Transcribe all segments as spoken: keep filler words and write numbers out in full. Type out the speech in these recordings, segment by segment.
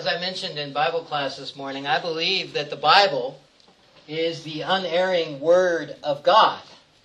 as I mentioned in Bible class this morning, I believe that the Bible is the unerring Word of God.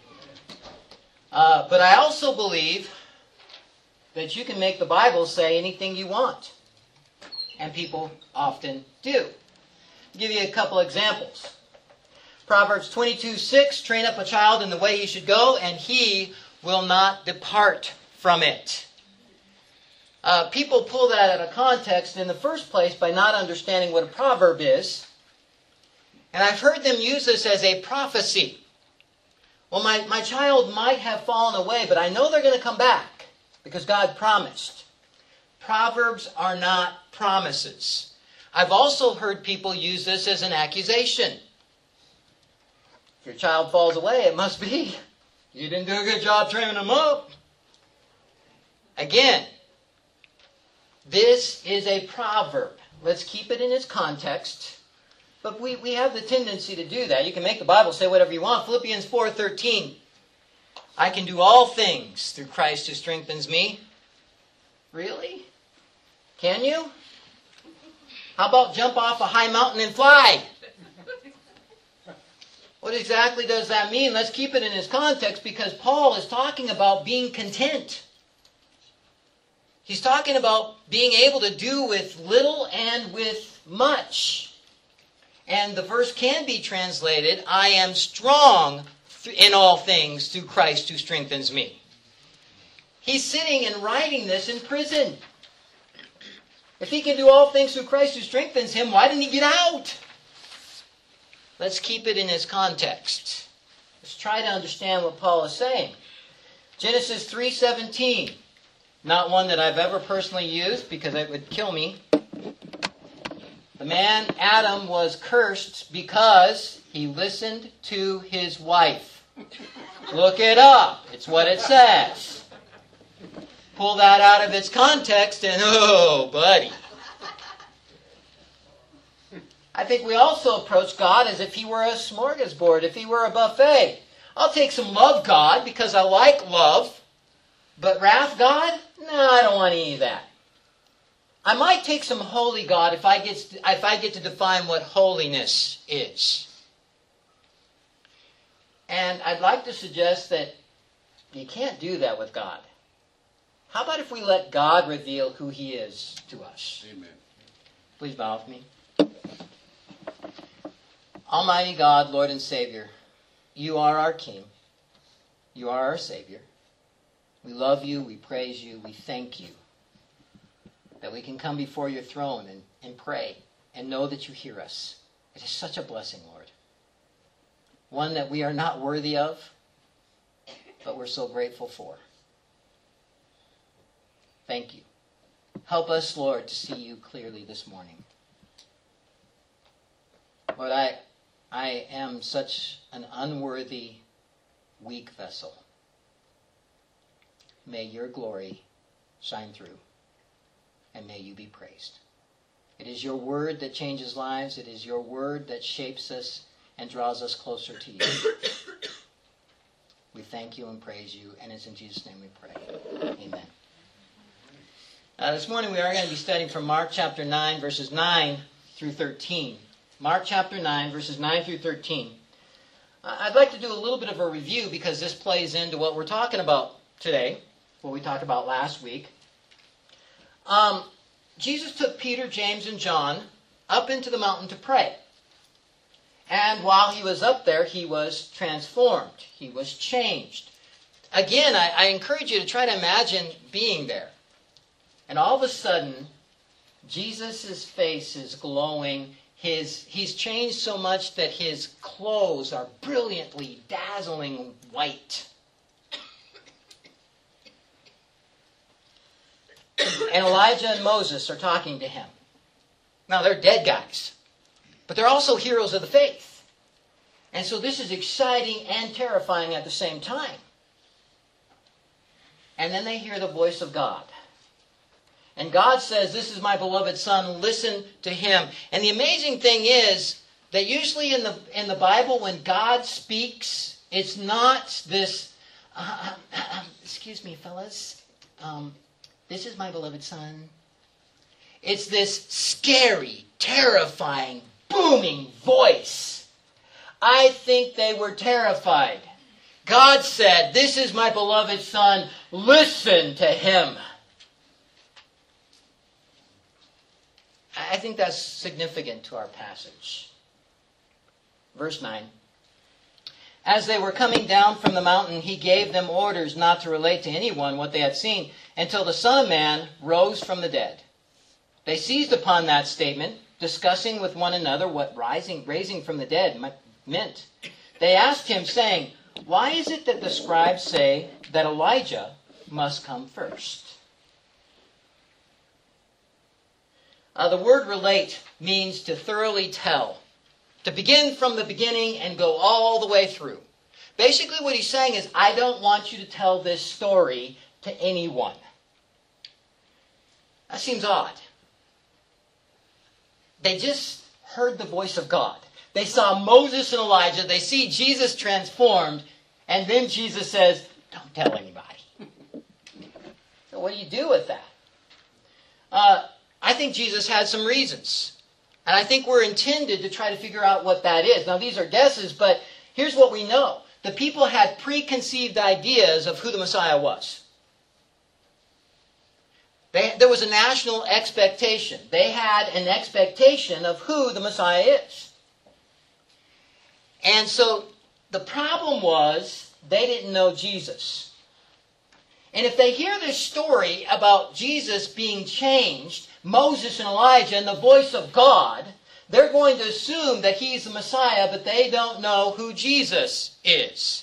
Uh, but I also believe that you can make the Bible say anything you want. And people often do. I'll give you a couple examples. Proverbs twenty-two six, train up a child in the way he should go, and he will not depart from it. Uh, people pull that out of context in the first place by not understanding what a proverb is. And I've heard them use this as a prophecy. Well, my, my child might have fallen away, but I know they're going to come back because God promised. Proverbs are not promises. I've also heard people use this as an accusation. If your child falls away, it must be you didn't do a good job training them up. Again, this is a proverb. Let's keep it in its context. But we, we have the tendency to do that. You can make the Bible say whatever you want. Philippians four thirteen. I can do all things through Christ who strengthens me. Really? Can you? How about jump off a high mountain and fly? What exactly does that mean? Let's keep it in its context because Paul is talking about being content. He's talking about being able to do with little and with much. And the verse can be translated, I am strong in all things through Christ who strengthens me. He's sitting and writing this in prison. If he can do all things through Christ who strengthens him, why didn't he get out? Let's keep it in its context. Let's try to understand what Paul is saying. Genesis three seventeen. Not one that I've ever personally used because it would kill me. The man Adam was cursed because he listened to his wife. Look it up. It's what it says. Pull that out of its context and oh, buddy. I think we also approach God as if he were a smorgasbord, if he were a buffet. I'll take some love God because I like love. But wrath God? No, I don't want any of that. I might take some holy God if I get to, if I get to define what holiness is. And I'd like to suggest that you can't do that with God. How about if we let God reveal who he is to us? Amen. Please bow with me. Almighty God, Lord and Savior, you are our King. You are our Savior. We love you, we praise you, we thank you that we can come before your throne and, and pray and know that you hear us. It is such a blessing, Lord. One that we are not worthy of, but we're so grateful for. Thank you. Help us, Lord, to see you clearly this morning. Lord, I, I am such an unworthy, weak vessel. May your glory shine through, and may you be praised. It is your word that changes lives. It is your word that shapes us and draws us closer to you. We thank you and praise you, and it's in Jesus' name we pray. Amen. Uh, this morning we are going to be studying from Mark chapter nine, verses nine through thirteen. Mark chapter nine, verses nine through thirteen. Uh, I'd like to do a little bit of a review because this plays into what we're talking about today. What we talked about last week. Um, Jesus took Peter, James, and John up into the mountain to pray. And while he was up there, he was transformed. He was changed. Again, I, I encourage you to try to imagine being there. And all of a sudden, Jesus' face is glowing. His, he's changed so much that his clothes are brilliantly, dazzling white. And Elijah and Moses are talking to him. Now, they're dead guys. But they're also heroes of the faith. And so this is exciting and terrifying at the same time. And then they hear the voice of God. And God says, this is my beloved Son, listen to him. And the amazing thing is that usually in the, in the Bible, when God speaks, it's not this, uh, uh, excuse me, fellas, um, this is my beloved Son. It's this scary, terrifying, booming voice. I think they were terrified. God said, "This is my beloved Son, listen to him." I think that's significant to our passage. Verse nine. As they were coming down from the mountain, he gave them orders not to relate to anyone what they had seen until the Son of Man rose from the dead. They seized upon that statement, discussing with one another what rising, raising from the dead meant. They asked him, saying, "Why is it that the scribes say that Elijah must come first?" Uh, the word relate means to thoroughly tell. To begin from the beginning and go all the way through. Basically what he's saying is, I don't want you to tell this story to anyone. That seems odd. They just heard the voice of God. They saw Moses and Elijah. They see Jesus transformed. And then Jesus says, don't tell anybody. So what do you do with that? Uh, I think Jesus had some reasons. And I think we're intended to try to figure out what that is. Now, these are guesses, but here's what we know. The people had preconceived ideas of who the Messiah was. They, there was a national expectation. They had an expectation of who the Messiah is. And so the problem was they didn't know Jesus. And if they hear this story about Jesus being changed, Moses and Elijah and the voice of God, they're going to assume that he's the Messiah, but they don't know who Jesus is.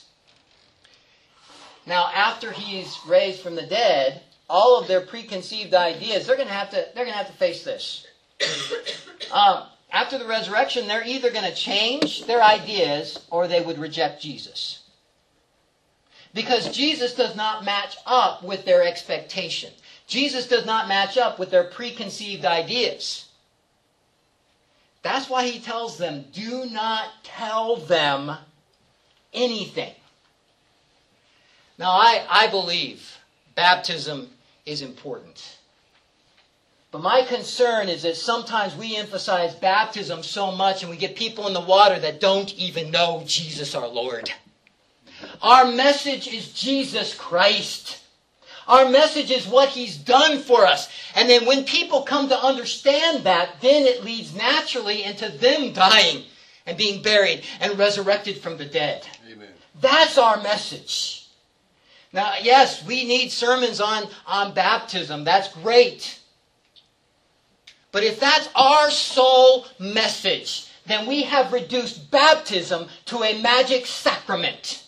Now, after he's raised from the dead, all of their preconceived ideas, they're going to have to, they're going to have to face this. Um, after the resurrection, they're either going to change their ideas or they would reject Jesus. Because Jesus does not match up with their expectation. Jesus does not match up with their preconceived ideas. That's why he tells them, do not tell them anything. Now, I, I believe baptism is important. But my concern is that sometimes we emphasize baptism so much and we get people in the water that don't even know Jesus our Lord. Our message is Jesus Christ. Our message is what he's done for us. And then when people come to understand that, then it leads naturally into them dying and being buried and resurrected from the dead. Amen. That's our message. Now, yes, we need sermons on, on baptism. That's great. But if that's our sole message, then we have reduced baptism to a magic sacrament.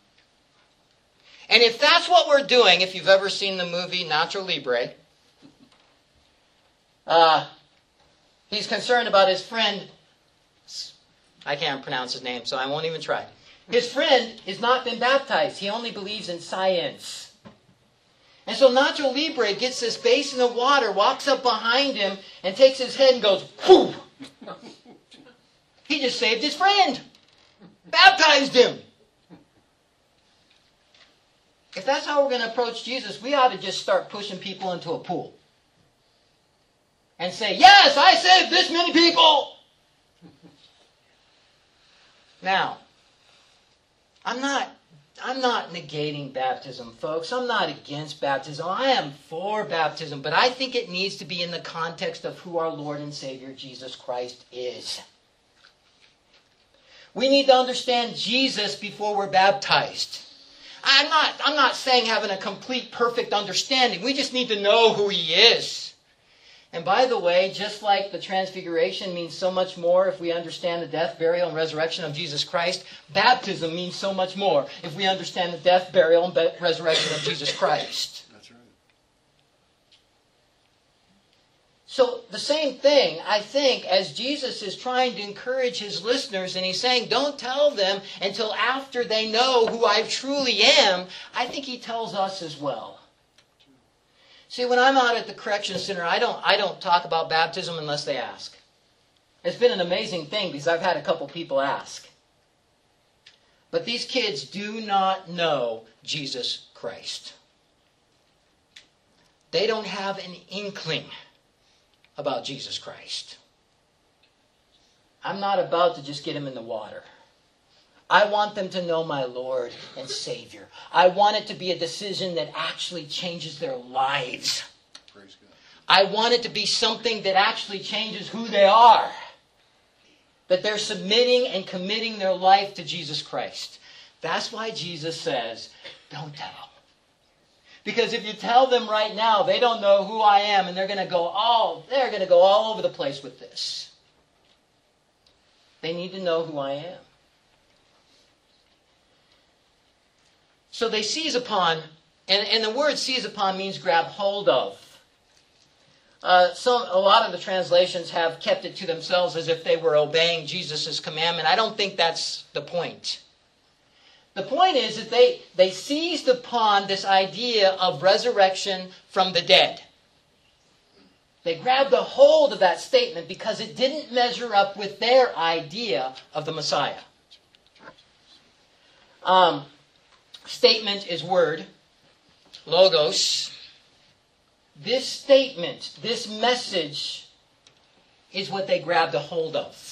And if that's what we're doing, if you've ever seen the movie Nacho Libre, uh, he's concerned about his friend. I can't pronounce his name, so I won't even try. His friend has not been baptized. He only believes in science. And so Nacho Libre gets this basin of water, walks up behind him, and takes his head and goes, whoo! He just saved his friend. Baptized him. If that's how we're going to approach Jesus, we ought to just start pushing people into a pool. And say, yes, I saved this many people. Now, I'm not, I'm not negating baptism, folks. I'm not against baptism. I am for baptism. But I think it needs to be in the context of who our Lord and Savior Jesus Christ is. We need to understand Jesus before we're baptized. I'm not, I'm not saying having a complete, perfect understanding. We just need to know who he is. And by the way, just like the transfiguration means so much more if we understand the death, burial, and resurrection of Jesus Christ, baptism means so much more if we understand the death, burial, and be- resurrection of Jesus Christ. That's right. So the same thing, I think, as Jesus is trying to encourage his listeners, and he's saying, don't tell them until after they know who I truly am, I think he tells us as well. See, when I'm out at the correction center, I don't, I don't talk about baptism unless they ask. It's been an amazing thing because I've had a couple people ask. But these kids do not know Jesus Christ. They don't have an inkling. about Jesus Christ. I'm not about to just get them in the water. I want them to know my Lord and Savior. I want it to be a decision that actually changes their lives. Praise God. I want it to be something that actually changes who they are. That they're submitting and committing their life to Jesus Christ. That's why Jesus says, don't tell. Because if you tell them right now, they don't know who I am, and they're going to go all they're going to go all over the place with this. They need to know who I am. So they seize upon, and, and the word seize upon means grab hold of. Uh, some, a lot of the translations have kept it to themselves as if they were obeying Jesus' commandment. I don't think that's the point. The point is that they, they seized upon this idea of resurrection from the dead. They grabbed a hold of that statement because it didn't measure up with their idea of the Messiah. Um, statement is word, logos. This statement, this message, is what they grabbed a hold of.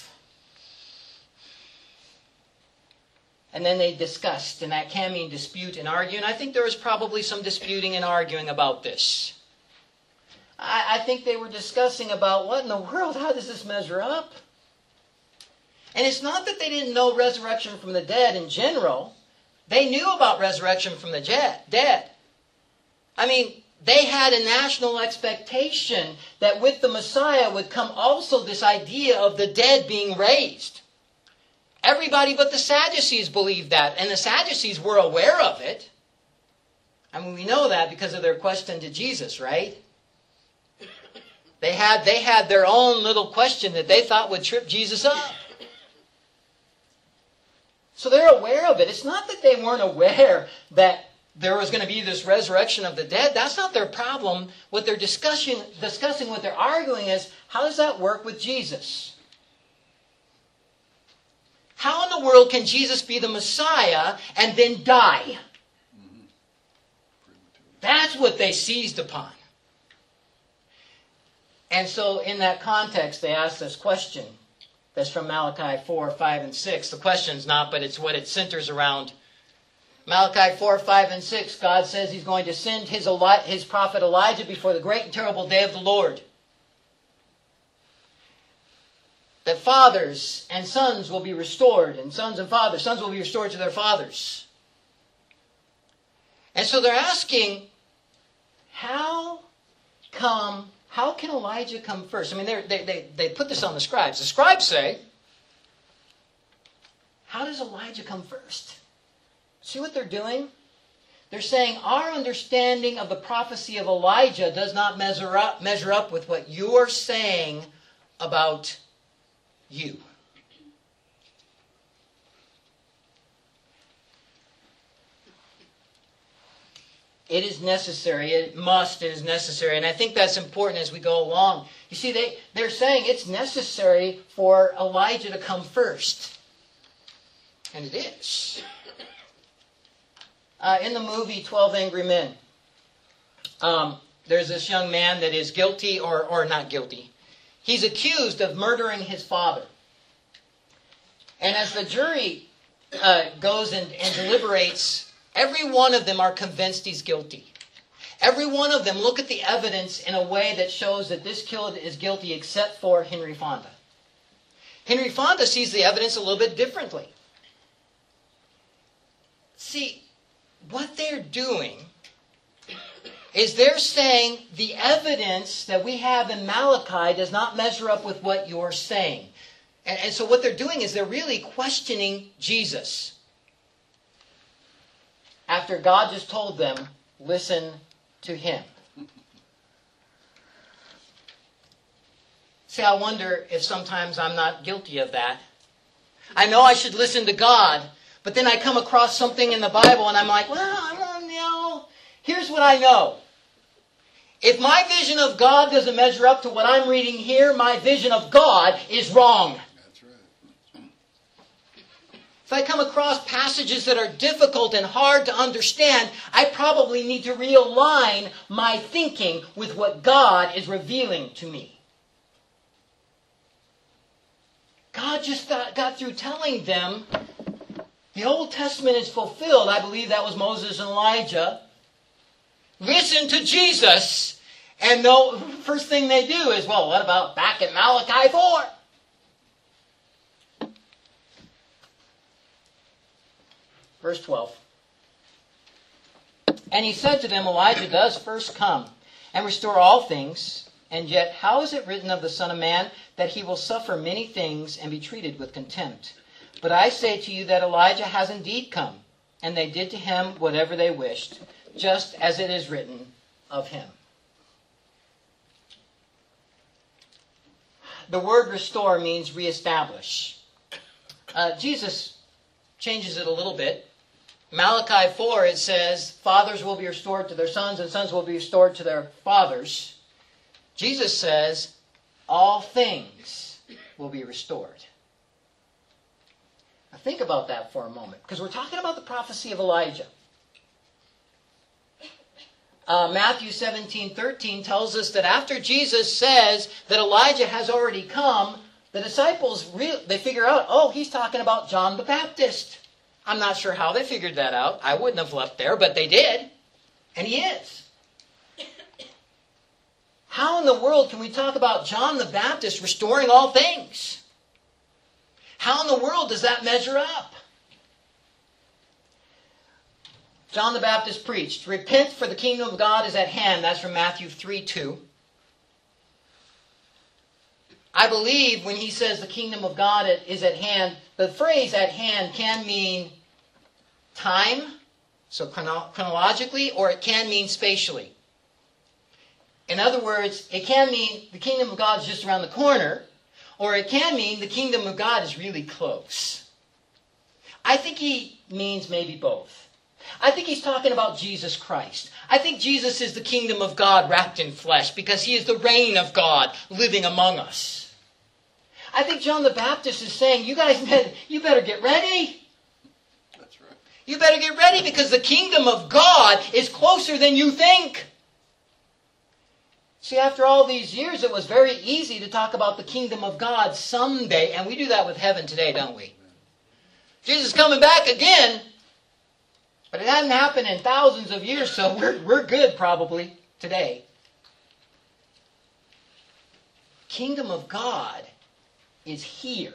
And then they discussed, and that can mean dispute and argue. And I think there was probably some disputing and arguing about this. I, I think they were discussing about what in the world, how does this measure up? And it's not that they didn't know resurrection from the dead in general. They knew about resurrection from the dead. I mean, they had a national expectation that with the Messiah would come also this idea of the dead being raised. Everybody but the Sadducees believed that, and the Sadducees were aware of it. I mean, we know that because of their question to Jesus, right? They had, they had their own little question that they thought would trip Jesus up. So they're aware of it. It's not that they weren't aware that there was going to be this resurrection of the dead. That's not their problem. What they're discussing, discussing, what they're arguing is, how does that work with Jesus? How in the world can Jesus be the Messiah and then die? Mm-hmm. That's what they seized upon. And so in that context, they asked this question. That's from Malachi four, five, and six. The question's not, but it's what it centers around. Malachi four, five, and six, God says He's going to send His, Eli- his prophet Elijah before the great and terrible day of the Lord. That fathers and sons will be restored, and sons and fathers, sons will be restored to their fathers. And so they're asking, how come, how can Elijah come first? I mean, they they they put this on the scribes. The scribes say, how does Elijah come first? See what they're doing? They're saying our understanding of the prophecy of Elijah does not measure up, measure up with what you're saying about you. It is necessary. It must. It is necessary. And I think that's important as we go along. You see, they, they're saying it's necessary for Elijah to come first. And it is. Uh, in the movie twelve Angry Men, um, there's this young man that is guilty, or, or not guilty. He's accused of murdering his father. And as the jury uh, goes and, and deliberates, every one of them are convinced he's guilty. Every one of them look at the evidence in a way that shows that this kid is guilty, except for Henry Fonda. Henry Fonda sees the evidence a little bit differently. See, what they're doing is they're saying the evidence that we have in Malachi does not measure up with what you're saying. And, and so what they're doing is they're really questioning Jesus. After God just told them, listen to Him. See, I wonder if sometimes I'm not guilty of that. I know I should listen to God, but then I come across something in the Bible and I'm like, well, I don't know. Here's what I know. If my vision of God doesn't measure up to what I'm reading here, my vision of God is wrong. That's right. If I come across passages that are difficult and hard to understand, I probably need to realign my thinking with what God is revealing to me. God just got, got through telling them the Old Testament is fulfilled. I believe that was Moses and Elijah. Listen to Jesus. And the first thing they do is, well, what about back in Malachi four? Verse twelve. And he said to them, Elijah does first come and restore all things. And yet, how is it written of the Son of Man that he will suffer many things and be treated with contempt? But I say to you that Elijah has indeed come, and they did to him whatever they wished, just as it is written of him. The word restore means reestablish. Uh, Jesus changes it a little bit. Malachi four, it says, fathers will be restored to their sons, and sons will be restored to their fathers. Jesus says, all things will be restored. Now think about that for a moment, because we're talking about the prophecy of Elijah. Uh, Matthew seventeen thirteen tells us that after Jesus says that Elijah has already come, the disciples, re- they figure out, oh, he's talking about John the Baptist. I'm not sure how they figured that out. I wouldn't have left there, but they did. And he is. How in the world can we talk about John the Baptist restoring all things? How in the world does that measure up? John the Baptist preached, repent for the kingdom of God is at hand. That's from Matthew three two. I believe when he says the kingdom of God is at hand, the phrase at hand can mean time, so chrono- chronologically, or it can mean spatially. In other words, it can mean the kingdom of God is just around the corner, or it can mean the kingdom of God is really close. I think he means maybe both. I think he's talking about Jesus Christ. I think Jesus is the kingdom of God wrapped in flesh because he is the reign of God living among us. I think John the Baptist is saying, you guys, you better get ready. That's right. You better get ready because the kingdom of God is closer than you think. See, after all these years, it was very easy to talk about the kingdom of God someday, and we do that with heaven today, don't we? Jesus is coming back again, but it hadn't happened in thousands of years, so we're, we're good probably today. Kingdom of God is here.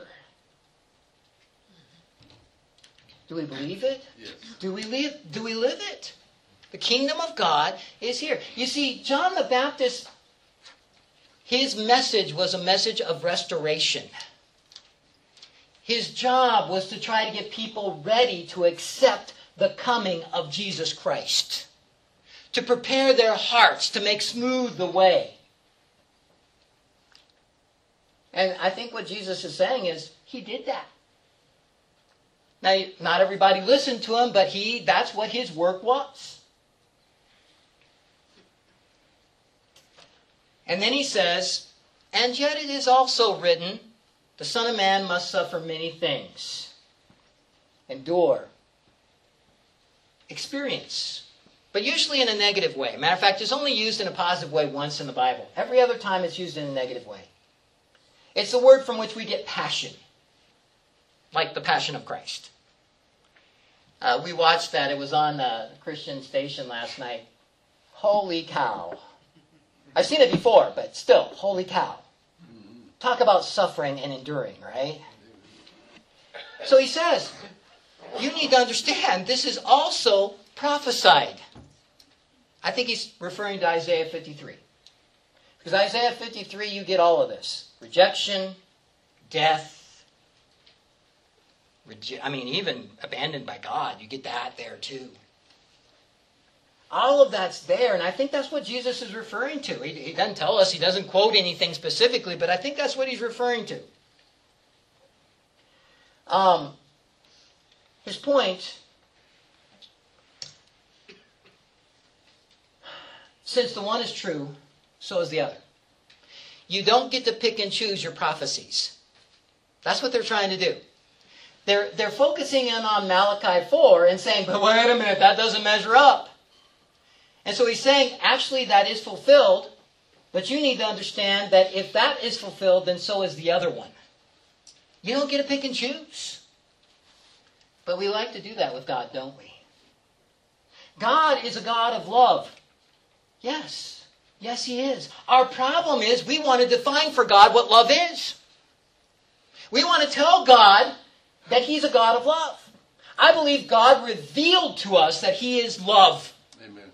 Do we believe it? Yes. Do we live, do we live it? The kingdom of God is here. You see, John the Baptist, his message was a message of restoration. His job was to try to get people ready to accept the coming of Jesus Christ. To prepare their hearts, to make smooth the way. And I think what Jesus is saying is, he did that. Now, not everybody listened to him, but he that's what his work was. And then he says, and yet it is also written, the Son of Man must suffer many things. Endure. Experience. But usually in a negative way. Matter of fact, it's only used in a positive way once in the Bible. Every other time it's used in a negative way. It's the word from which we get passion. Like the Passion of Christ. Uh, we watched that. It was on a Christian station last night. Holy cow. I've seen it before, but still, holy cow. Talk about suffering and enduring, right? So he says, you need to understand, this is also prophesied. I think he's referring to Isaiah fifty-three. Because Isaiah fifty-three, you get all of this. Rejection, death, rege- I mean, even abandoned by God, you get that there too. All of that's there, and I think that's what Jesus is referring to. He, he doesn't tell us, he doesn't quote anything specifically, but I think that's what he's referring to. Um, his point, since the one is true, so is the other. You don't get to pick and choose your prophecies. That's what they're trying to do. They're, they're focusing in on Malachi four and saying, but wait a minute, that doesn't measure up. And so he's saying, actually, that is fulfilled, but you need to understand that if that is fulfilled, then so is the other one. You don't get to pick and choose. But we like to do that with God, don't we? God is a God of love. Yes. Yes, He is. Our problem is we want to define for God what love is. We want to tell God that He's a God of love. I believe God revealed to us that He is love. Amen.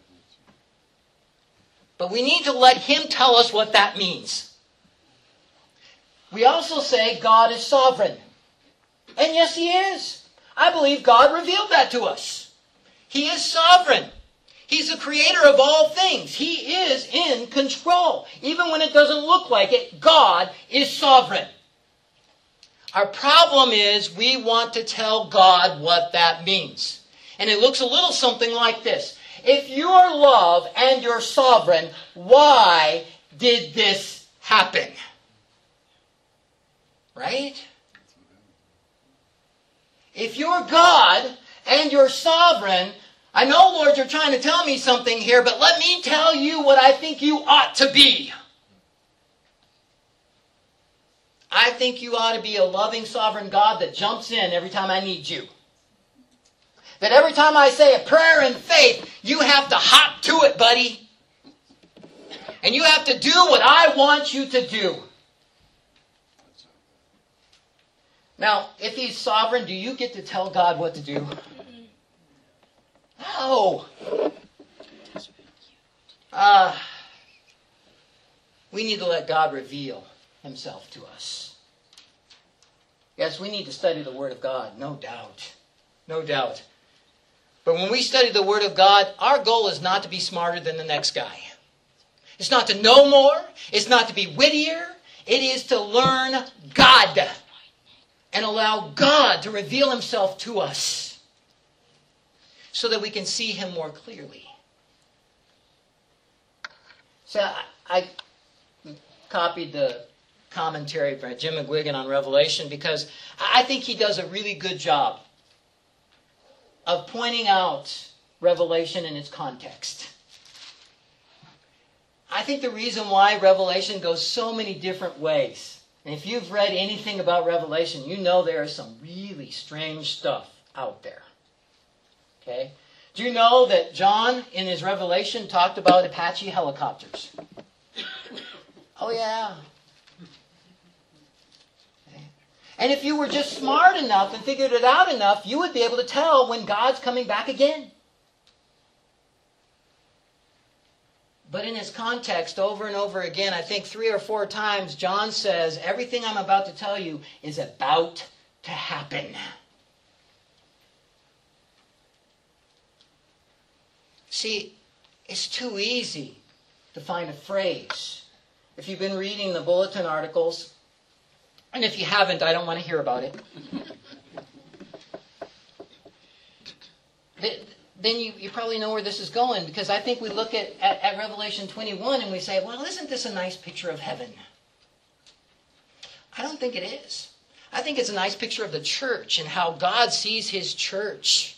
But we need to let Him tell us what that means. We also say God is sovereign. And yes, He is. I believe God revealed that to us. He is sovereign. He's the creator of all things. He is in control. Even when it doesn't look like it, God is sovereign. Our problem is we want to tell God what that means. And it looks a little something like this. If you're love and you're sovereign, why did this happen? Right? If you're God and you're sovereign, I know, Lord, you're trying to tell me something here, but let me tell you what I think you ought to be. I think you ought to be a loving, sovereign God that jumps in every time I need you. That every time I say a prayer in faith, you have to hop to it, buddy. And you have to do what I want you to do. Now, if He's sovereign, do you get to tell God what to do? No. Uh, we need to let God reveal Himself to us. Yes, we need to study the Word of God, no doubt. No doubt. But when we study the Word of God, our goal is not to be smarter than the next guy. It's not to know more. It's not to be wittier. It is to learn God and allow God to reveal Himself to us so that we can see Him more clearly. So I, I copied the commentary by Jim McGuigan on Revelation because I think he does a really good job of pointing out Revelation in its context. I think the reason why Revelation goes so many different ways, and if you've read anything about Revelation, you know there is some really strange stuff out there. Okay? Do you know that John, in his Revelation, talked about Apache helicopters? Oh, yeah. Okay. And if you were just smart enough and figured it out enough, you would be able to tell when God's coming back again. But in his context, over and over again, I think three or four times, John says, everything I'm about to tell you is about to happen. See, it's too easy to find a phrase. If you've been reading the bulletin articles, and if you haven't, I don't want to hear about it. Then you, you probably know where this is going, because I think we look at, at, at Revelation twenty-one and we say, well, isn't this a nice picture of heaven? I don't think it is. I think it's a nice picture of the church and how God sees His church.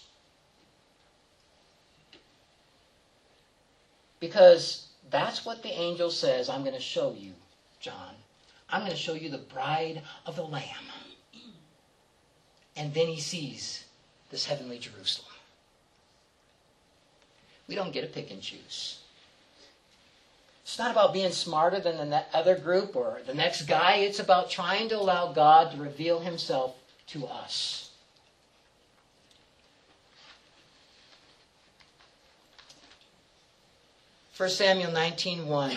Because that's what the angel says, I'm going to show you, John. I'm going to show you the bride of the Lamb. And then he sees this heavenly Jerusalem. We don't get to pick and choose. It's not about being smarter than the other group or the next guy. It's about trying to allow God to reveal Himself to us. First Samuel nineteen one.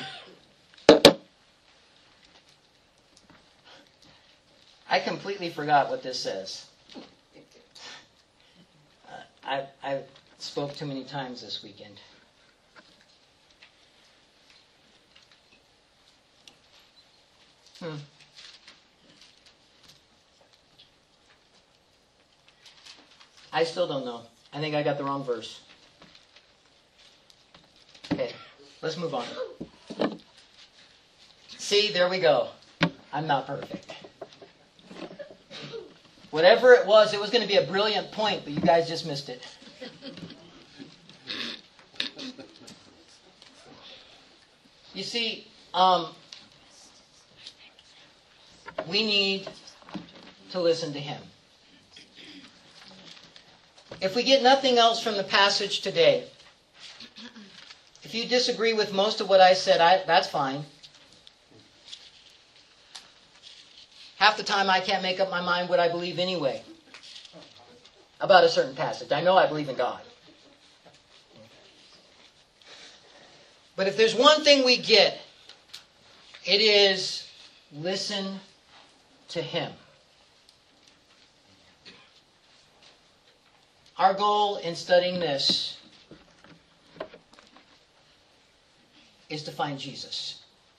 I completely forgot what this says. Uh, I, I spoke too many times this weekend. Hmm. I still don't know. I think I got the wrong verse. Okay, let's move on. See, there we go. I'm not perfect. Whatever it was, it was going to be a brilliant point, but you guys just missed it. You see, um, we need to listen to Him. If we get nothing else from the passage today, if you disagree with most of what I said, I, that's fine. Half the time I can't make up my mind what I believe anyway about a certain passage. I know I believe in God. But if there's one thing we get, it is listen to Him. Our goal in studying this is to find Jesus.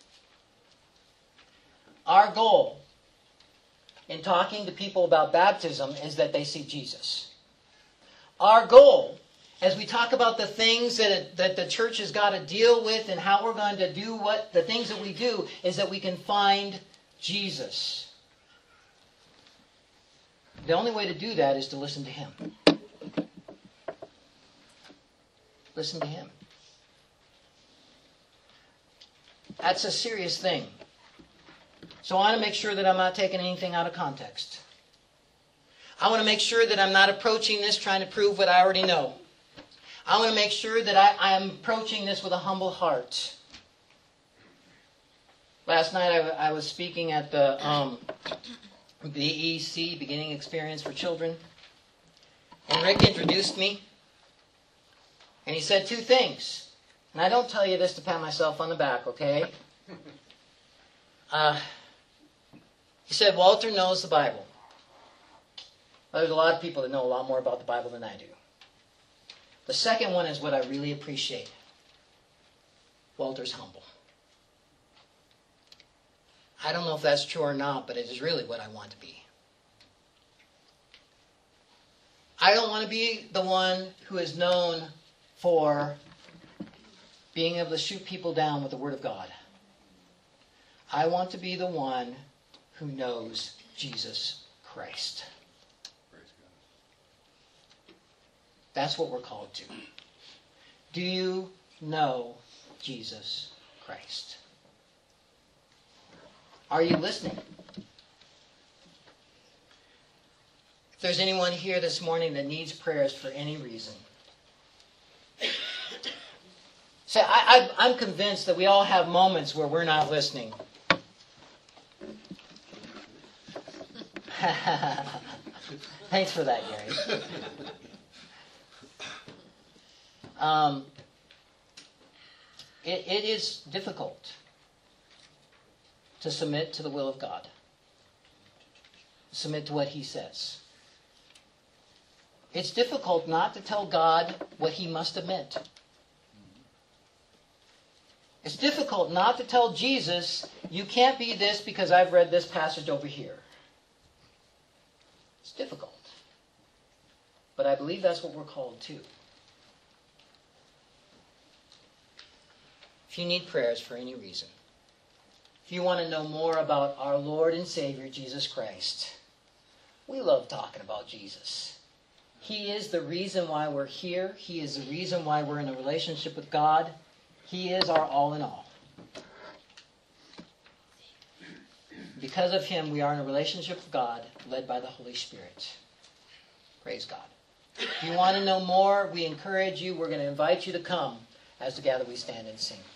Our goal in talking to people about baptism is that they see Jesus. Our goal, as we talk about the things that, that the church has got to deal with and how we're going to do what the things that we do, is that we can find Jesus. The only way to do that is to listen to Him. Listen to Him. That's a serious thing. So I want to make sure that I'm not taking anything out of context. I want to make sure that I'm not approaching this trying to prove what I already know. I want to make sure that I, I am approaching this with a humble heart. Last night I, I was speaking at the um, B E C, Beginning Experience for Children. And Rick introduced me. And he said two things. And I don't tell you this to pat myself on the back, okay? Uh, he said, Walter knows the Bible. Well, there's a lot of people that know a lot more about the Bible than I do. The second one is what I really appreciate. Walter's humble. I don't know if that's true or not, but it is really what I want to be. I don't want to be the one who is known for being able to shoot people down with the Word of God. I want to be the one who knows Jesus Christ. That's what we're called to. Do you know Jesus Christ? Are you listening? If there's anyone here this morning that needs prayers for any reason, say, I, I, I'm convinced that we all have moments where we're not listening. Thanks for that, Gary. Um, it, it is difficult to submit to the will of God. Submit to what He says. It's difficult not to tell God what He must have meant. It's difficult not to tell Jesus, you can't be this because I've read this passage over here. It's difficult. But I believe that's what we're called to. If you need prayers for any reason, if you want to know more about our Lord and Savior, Jesus Christ, we love talking about Jesus. He is the reason why we're here. He is the reason why we're in a relationship with God. He is our all in all. Because of Him, we are in a relationship with God, led by the Holy Spirit. Praise God. If you want to know more, we encourage you. We're going to invite you to come as together we stand and sing.